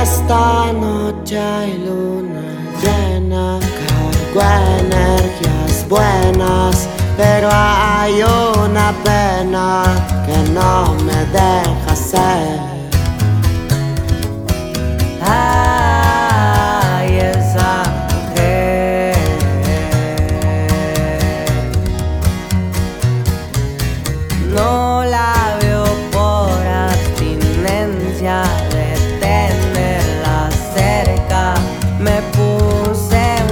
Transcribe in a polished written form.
esta noche hay luna llena, cargo energías buenas, pero hay una pena que no me deja ser.